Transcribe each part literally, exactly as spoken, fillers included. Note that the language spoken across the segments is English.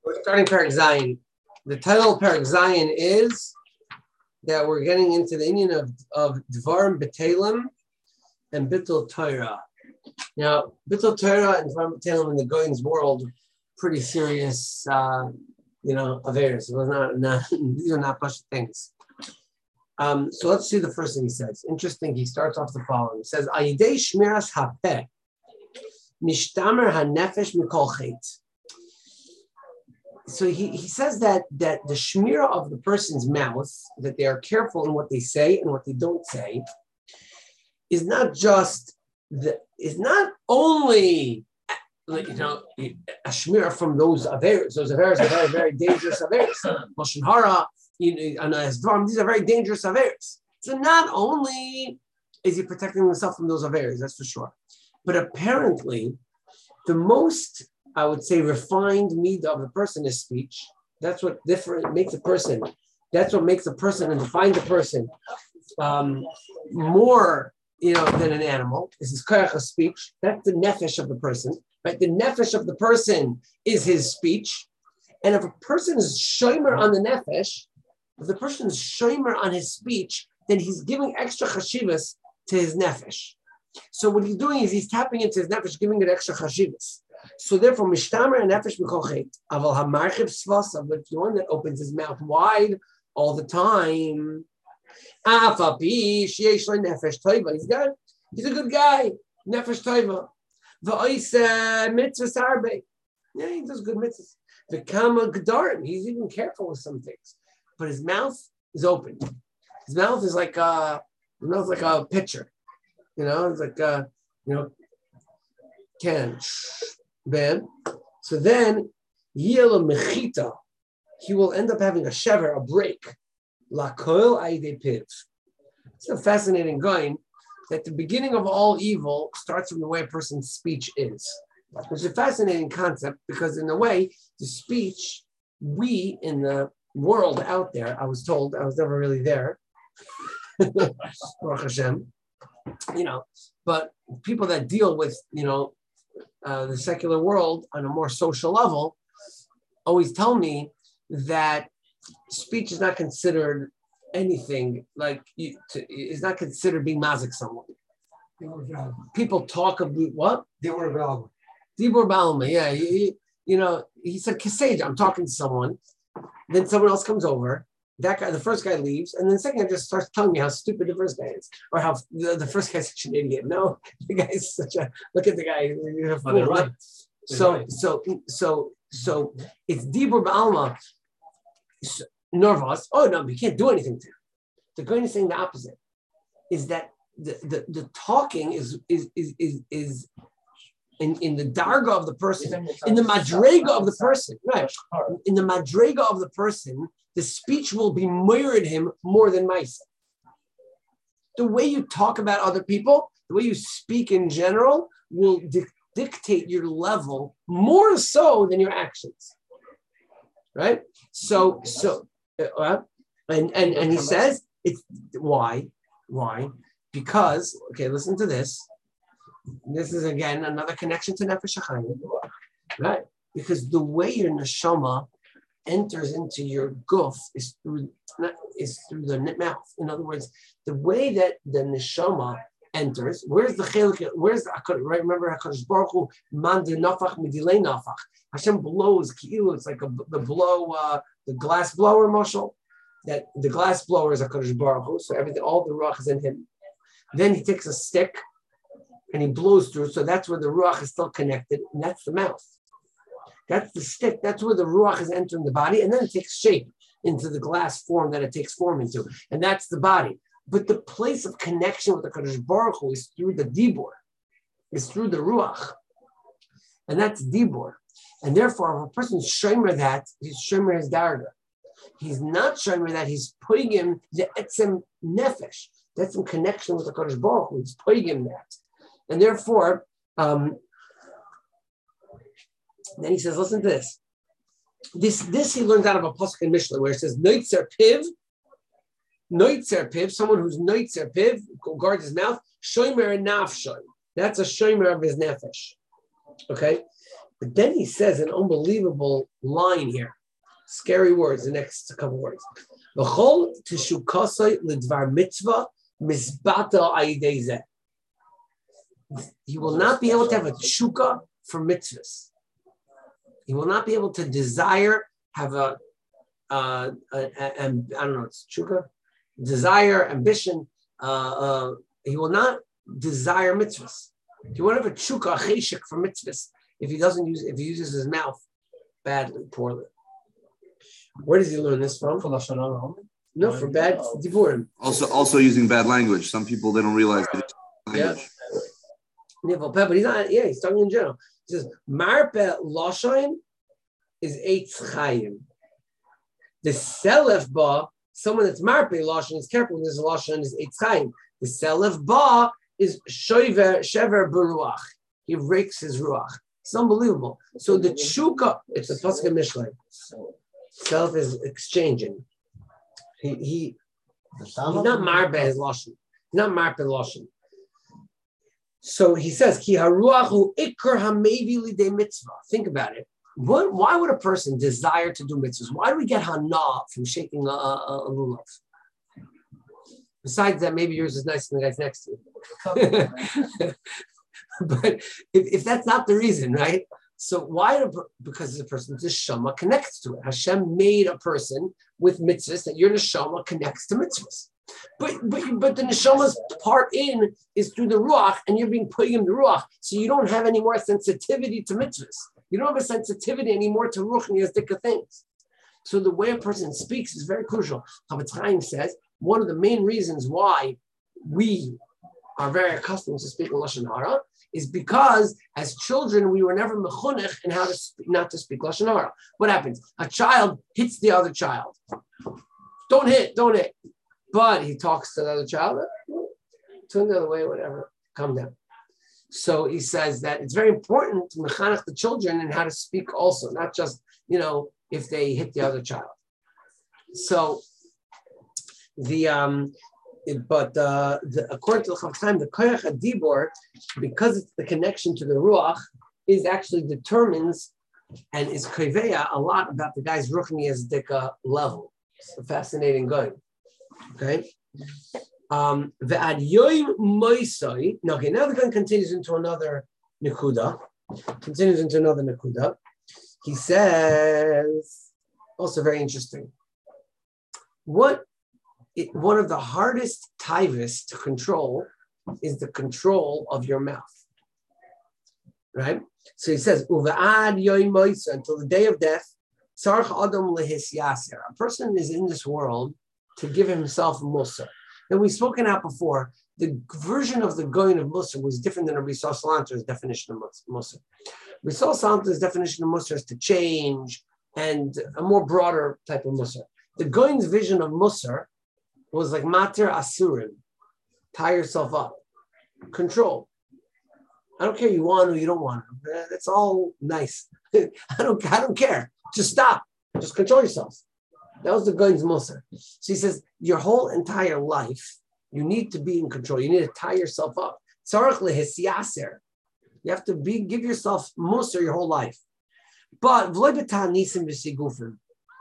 We're starting Perek Zayin. The title of Perek Zayin is that we're getting into the Indian of, of Dvarim B'Telem and Bittul Torah. Now, Bittul Torah and Dvarim B'Telem in the Goyim's world, pretty serious, uh, you know, affairs. It was not, not these are not push things. Um, so let's see the first thing he says. Interesting. He starts off the following. He says, "Ayidei shmiras hapeh, mishtamer hanefesh mikol chet." So he, he says that that the shmira of the person's mouth, that they are careful in what they say and what they don't say, is not just the is not only you know a shmira from those averes. Those averes are very very dangerous averes. Lashon hara, you know, and Dvarim, these are very dangerous averes. So not only is he protecting himself from those averes, that's for sure, but apparently the most, I would say, refined midah of the person is speech. That's what different makes a person. That's what makes a person and defines a person um, more, you know, than an animal. Is his koyach of speech. That's the nefesh of the person, right? The nefesh of the person is his speech. And if a person is shomer on the nefesh, if the person is shomer on his speech, then he's giving extra chashivas to his nefesh. So what he's doing is he's tapping into his nefesh, giving it extra chashivas. So therefore, mishtamer and nefesh mikol aval hamarchiv svasa, but the one that opens his mouth wide all the time, afapi sheyesh lo nefesh toiva. He's got, he's a good guy, nefesh toiva. V'ois mitzvahs harbe. Yeah, he does good mitzvahs. V'kama gedarim. He's even careful with some things, but his mouth is open. His mouth is like a, his mouth is like a pitcher. You know, it's like a, you know, can. Ben, so then Yela Mechita, he will end up having a shever, a break. La Koil Aide Piv. It's a fascinating going that the beginning of all evil starts from the way a person's speech is. It's a fascinating concept because in a way, the speech, we in the world out there, I was told, I was never really there, Baruch Hashem, you know, but people that deal with, you know, Uh, the secular world on a more social level always tell me that speech is not considered anything like you to, is not considered being mazik someone. People talk of what? Dibur Balma. Dibur Balma, yeah. He, you know, he said Kesej, I'm talking to someone. Then someone else comes over. That guy, the first guy leaves, and then the second guy just starts telling me how stupid the first guy is, or how the, the first guy's such an idiot. No, the guy's such a look at the guy. You're a fool. Oh, right. So, right. so, so, so it's Dibur Ba'alma, nervous. Oh no, we can't do anything to him. The going to saying the opposite is that the, the, the talking is is is is is in, in the darga of the person, in the madrega of the person, right? In the madrega of the person. The speech will be mirrored him more than Maisa. The way you talk about other people, the way you speak in general, will di- dictate your level more so than your actions. Right? So, so, uh, and, and, and he says, it's why? Why? Because, okay, listen to this. This is again another connection to Nefesh HaChaim. Right? Because the way your neshama enters into your guf is through is through the mouth. In other words, the way that the neshama enters, where's the chelik? Where's the right? Remember Hakadosh Baruch Hu man de nafach midilei nafach. Hashem blows ki'ilu. It's like a, the blow, uh, the glass blower mashal. That the glass blower is Hakadosh Baruch Hu. So everything, all the ruach is in him. Then he takes a stick and he blows through. So that's where the ruach is still connected, and that's the mouth. That's the stick. That's where the ruach is entering the body, and then it takes shape into the glass form that it takes form into, and that's the body. But the place of connection with the Kadosh Baruch Hu is through the dibur, is through the ruach, and that's dibur. And therefore, if a person is shomer that, he's shomer his darga. He's not shomer that. He's poigim the etzem nefesh. That's in connection with the Kadosh Baruch Hu. He's poigim that, and therefore. Um, Then he says, listen to this. This this he learned out of a pasuk in Mishnah where it says, Noitzer piv, Noitzer piv, someone who's Noitzer piv, guards his mouth, shomer nafshoy. That's a shomer of his nefesh. Okay? But then he says an unbelievable line here. Scary words, the next couple words. V'chol teshukasai l'dvar mitzvah mizbata ayidei. He will not be able to have a tshuka for mitzvahs. He will not be able to desire, have a, uh, a, a, a I don't know, it's tshuka, desire, ambition. Uh, uh, he will not desire mitzvahs. He won't have a tshuka, a cheshik for mitzvahs if he doesn't use, if he uses his mouth badly, poorly. Where does he learn this from? No, for bad divurim. Also, also using bad language. Some people, they don't realize that language. Yeah, but he's not. Yeah, he's talking in general. He says marpe loshain is eitz chayim. The selef ba, someone that's marpe loshain is careful. When there's a loshain is eitz chayim. The selef ba is shoiver shever beruach. He rakes his ruach. It's unbelievable. So the tshuka, it's a pasuk in Mishlei. Self is exchanging. He he. He's not marpe his loshain. He's not marpe loshain. So he says, "Ki haruachu ikar hamevi lidei mitzvah." Think about it. What, why would a person desire to do mitzvahs? Why do we get hana from shaking a, a, a lulav? Besides that, maybe yours is nicer than the guy's next to you. But if, if that's not the reason, right? So why? Do, because the person's neshama connects to it. Hashem made a person with mitzvahs that your neshama connects to mitzvahs. But but but the neshama's part in is through the ruach, and you're being put in the ruach, so you don't have any more sensitivity to mitzvahs. You don't have a sensitivity anymore to ruach and yazdika things. So the way a person speaks is very crucial. Chafetz Chaim says one of the main reasons why we are very accustomed to speaking lashon hara is because as children we were never mechunech in how to speak, not to speak lashon hara. What happens? A child hits the other child. Don't hit, don't hit. But he talks to the other child, turn the other way, whatever, calm down. So he says that it's very important to mechanech the children and how to speak also, not just, you know, if they hit the other child. So the, um, it, but uh, the, according to the Chafetz Chaim, the koyach hadibor, because it's the connection to the ruach, is actually determines and is koveya a lot about the guy's ruchni yazdika level. It's a fascinating guy. Okay. Um, the ad yoim moisai. Now, okay. Now the gun continues into another nekuda. Continues into another nekuda. He says, also very interesting. What it, one of the hardest tivus to control is the control of your mouth. Right. So he says, uvad yoim moisai, until the day of death. Sarch adam lehis yaser. A person is in this world to give himself Musa. And we've spoken out before, the version of the going of Musa was different than Rabbi Yisrael Salanter's definition of Musa. Rabbi Yisrael Salanter's definition of Musa is to change and a more broader type of Musa. The going's vision of Musa was like mater asurim, tie yourself up, control. I don't care you want or you don't want. That's all nice. I don't, I don't care. Just stop. Just control yourself. That was the Goin's Musa. So he says, your whole entire life, you need to be in control. You need to tie yourself up. Tzarech lehis. You have to be give yourself Musa your whole life. But the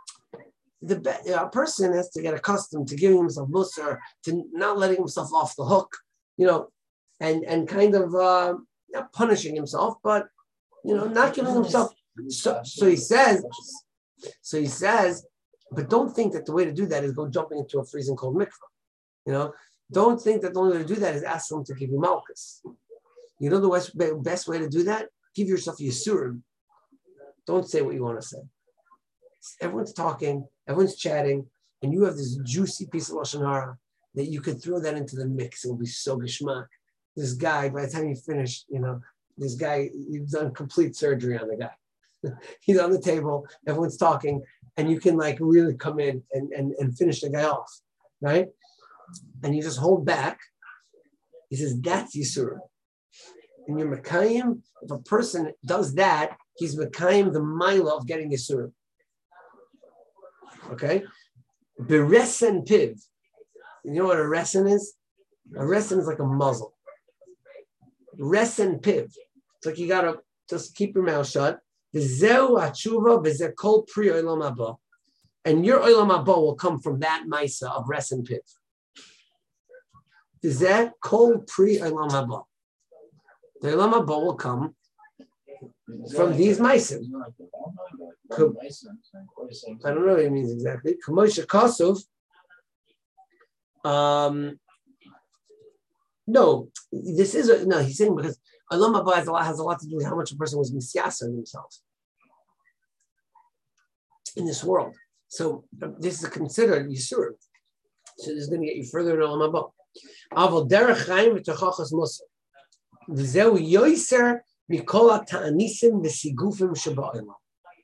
a person has to get accustomed to giving himself Musa, to not letting himself off the hook, you know, and, and kind of uh, not punishing himself, but, you know, not giving himself. So, so he says, so he says, but don't think that the way to do that is go jumping into a freezing cold mikveh. You know, don't think that the only way to do that is ask someone to give you malchus. You know the best, best way to do that? Give yourself yisurim. Don't say what you want to say. Everyone's talking, everyone's chatting, and you have this juicy piece of lashon hara that you could throw that into the mix. It will be so geschmack. This guy, by the time you finish, you know, this guy, you've done complete surgery on the guy. He's on the table, everyone's talking, and you can like really come in and, and, and finish the guy off, right? And you just hold back. He says, that's Yisurim. And you're Mekayim, if a person does that, he's Mekayim the Maila of getting Yisurim. Okay? Beresen piv. You know what a resen is? A resen is like a muzzle. Resen piv. It's like you gotta just keep your mouth shut V'zeu atshuva v'zeh kol pri olam haba. And your olam haba will come from that maisa of res and piv. V'zeh kol pri olam haba. The olam haba will come from these maisim. I don't know what it means exactly. Kamosha Kasov. Um, no, this is a, no. He's saying because Olam Haba has a lot has a lot to do with how much a person was misyasa in themselves in this world. So this is considered yisur. So this is going to get you further in Olam Haba. Aval derech chaim v'tochachas musar. V'zeu yoiser mikola ta'anisim v'sigufim sheba'olam.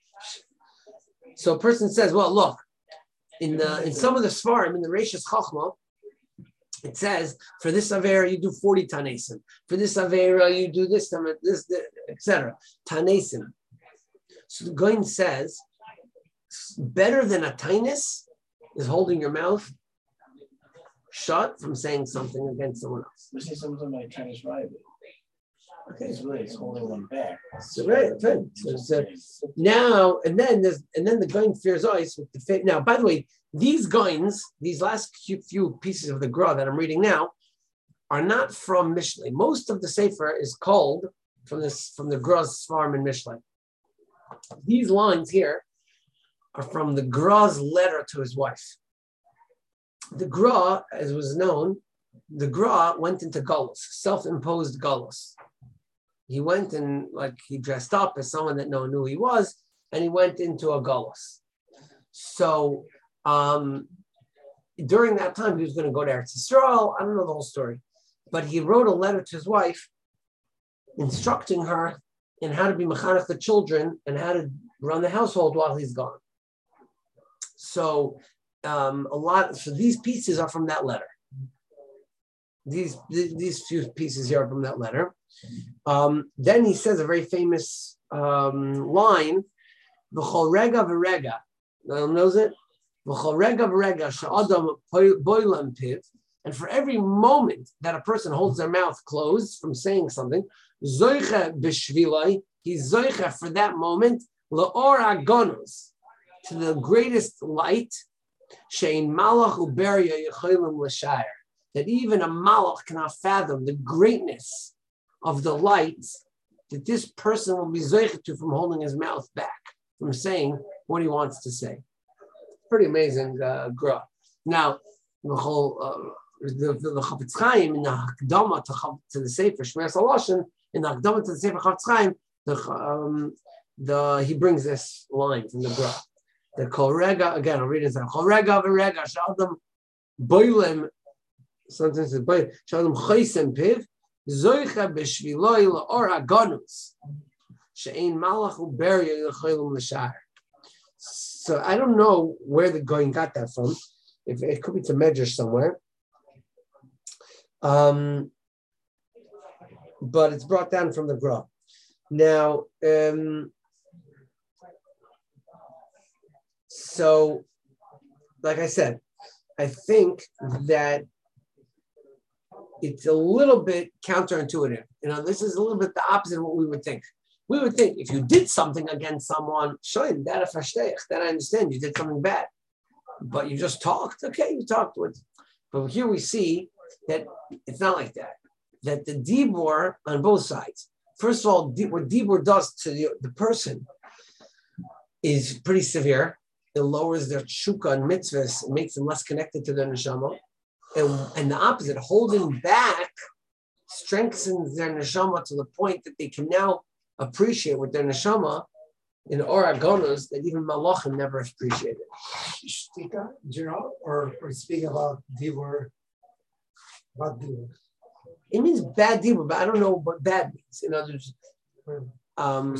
So a person says, well, look, in the in some of the Svarim, in the Reishis Chachma, it says, for this Avera, you do forty Tanesim. For this Avera, you do this, this, this et cetera. Tanesim. So the Goin says, better than a Tainus is holding your mouth shut from saying something against someone else. We say something like Chinese rival. Okay. It's really it's holding one back. So right, right. So, so now and then there's and then the Goin fears ice with the faith. Now, by the way, these Goins, these last few, few pieces of the Gra that I'm reading now, are not from Mishlei. Most of the Sefer is called from this from the Gra's farm in Mishlei. These lines here are from the Gra's letter to his wife. The Gra, as was known, the Gra went into Galus, self-imposed Galus. He went and like he dressed up as someone that no one knew who he was, and he went into a galus. So um, during that time, he was going to go to Eretz Yisrael. I don't know the whole story, but he wrote a letter to his wife, instructing her in how to be mechanech the children and how to run the household while he's gone. So um, a lot. So these pieces are from that letter. These these few pieces here are from that letter. Um, then he says a very famous um, line, "V'chol rega v'rega." Anyone knows it? "V'chol rega v'rega she'adam boilam piv." And for every moment that a person holds their mouth closed from saying something, zoicha b'shvilai, he's zoicha for that moment la'or agonos, to the greatest light, she'in malach uberia yecholim l'shayr, that even a malach cannot fathom the greatness of the light that this person will be zoicha to from holding his mouth back, from saying what he wants to say. Pretty amazing uh, gra. Now, the whole uh, the the Chafetz Chaim in the Hakdama to, to the Sefer Shmiras HaLashon, in the Hakdama to the Sefer Chafetz Chaim, the um, the he brings this line from the gra. The Kol Rega, again, I'll read it. Kol Rega v'Rega Shadam Boilem. Sometimes it's Boilem Shadam Chaysem Piv Zoicha b'Shviloi la'or Aganus She'ein Malach u'Beria Yecholim l'Shar. So I don't know where the Goin got that from. If it could be to Medrash somewhere. Um, but it's brought down from the Gra. Now, um, so, like I said, I think that it's a little bit counterintuitive. You know, this is a little bit the opposite of what we would think. We would think if you did something against someone, shoin that a fashteich, that I understand you did something bad, but you just talked. Okay, you talked with. But here we see that it's not like that. That the dibur on both sides. First of all, what dibur does to the, the person is pretty severe. It lowers their tshuka and mitzvahs, it makes them less connected to their neshama. And, and the opposite, holding back, strengthens their neshama to the point that they can now appreciate with their neshama in Oragonas that even malachim never appreciated. Shtika, general, or, or speak about dibur, about dibur. It means bad dibur, but I don't know what bad means. In other words, um,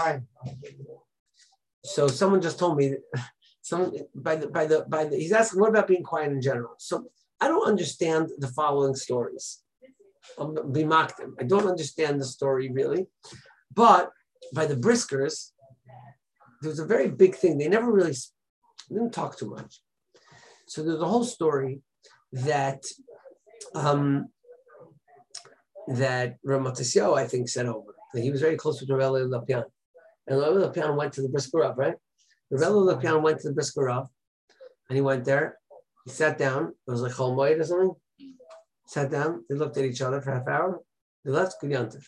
so someone just told me, some by the by the by the he's asking, what about being quiet in general? So I don't understand the following stories. I'm be mocked them. I don't understand the story really, but by the Briskers, there was a very big thing. They never really didn't talk too much. So there's a whole story that um, that Rav Matisyahu, I think, said over. That he was very close with Rav Eli Lapian. And Rabbi Lopian went to the Brisker Rav, right? Rabbi Lopian went to the Brisker Rav, and he went there. He sat down. It was like Chol Moed or something. Sat down. They looked at each other for a half hour. They left. Good yantiv.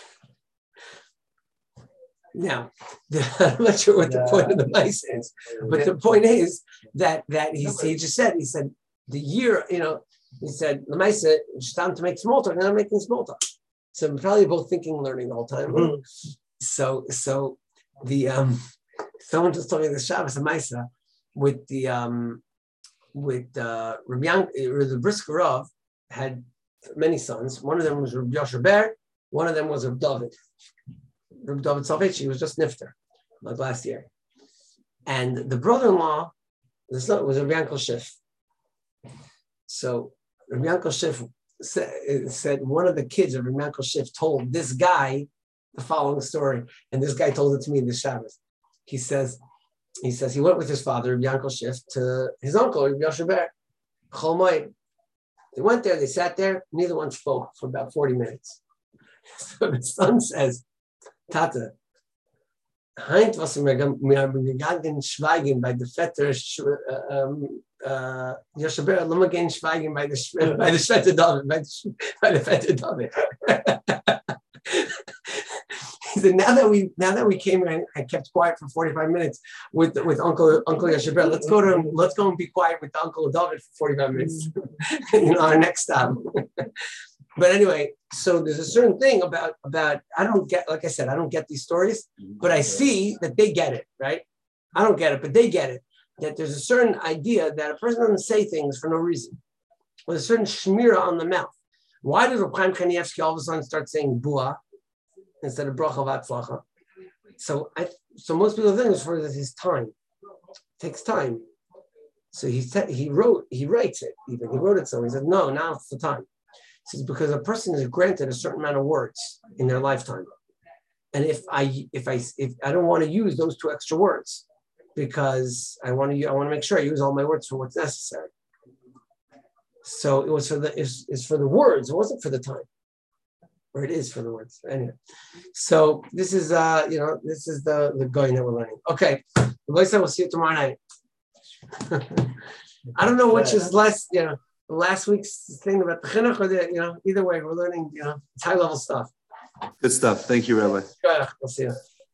Now, the, I'm not sure what the yeah. point of the mice is, but the point is that that he, he just said, he said, the year, you know, he said, the mice, it's time to make small talk, and I'm making small talk. So we're probably both thinking and learning the whole time. Mm-hmm. So, so the, um, someone just told me the Shabbos, a Maisa, with the, um, with uh, Rabbi Yan, the Brisker Rav had many sons. One of them was Rabbi Yosher Ber, one of them was Rabbi David. Rabbi David Salvich, was just Nifter, like last year. And the brother-in-law, the son, was Rabbi Yankel Schiff. So Rabbi Yankel Schiff said, said one of the kids of Rabbi Yankel Schiff told this guy the following story, and this guy told it to me in the Shabbos. He says, he says he went with his father, Rabbi Yankel Schiff, to his uncle, Rabbi Yosher Ber, Chol Moed. They went there, they sat there, neither one spoke for about forty minutes. So the son says, Tata, Heint was mir gegangen schweigen bei der Vetter Yosher Ber, lass mal gehen schweigen bei der bei der Vetter David, bei der Vetter David. He said, now that we now that we came here and I kept quiet for forty-five minutes with with Uncle Uncle Yosher Ber, let's go to let's go and be quiet with Uncle David for forty-five minutes. You know, our next stop. But anyway, so there's a certain thing about, about, I don't get, like I said, I don't get these stories, but I see that they get it, right? I don't get it, but they get it. That there's a certain idea that a person doesn't say things for no reason. With a certain shmira on the mouth. Why did Reb Chaim Kanievsky all of a sudden start saying bua instead of bracha v'atzlacha? So I, so most people think it's for his time. It takes time. So he said, he wrote, he writes it even. He wrote it so he said, no, now it's the time. It's because a person is granted a certain amount of words in their lifetime, and if I if I if I don't want to use those two extra words because I want to I want to make sure I use all my words for what's necessary. So it was for the it's, it's for the words. It wasn't for the time, or it is for the words anyway. So this is uh you know this is the the going that we're learning. Okay, the voice I will see you tomorrow night. I don't know which is less you know. Last week's thing about the chinuch, or the, you know, either way, we're learning, you know, it's high level stuff. Good stuff. Thank you, Rabbi. We'll see you.